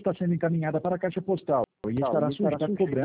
está sendo encaminhada para a caixa postal e estará sujeita a cobrança